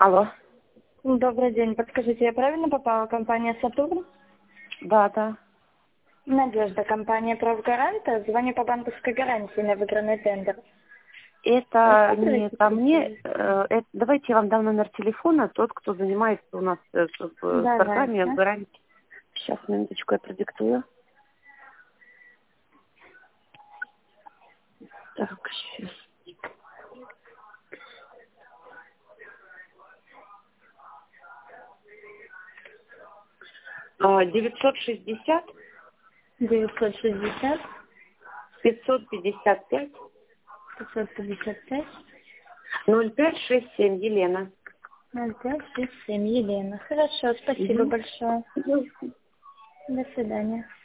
Алло. Добрый день. Подскажите, я правильно попала? Компания «Сатурн»? Да. Надежда, компания «Правгаранта». Звоню по банковской гарантии на выигранный тендер. Это не Рассказывайте, ко мне. пожалуйста. Давайте я вам дам номер телефона, тот, кто занимается у нас торгами, Давайте. гарантией. Сейчас, минуточку, я продиктую. Так, сейчас. 960 960 555 555 0567 Елена. 0567. Елена. Хорошо, спасибо большое. До свидания.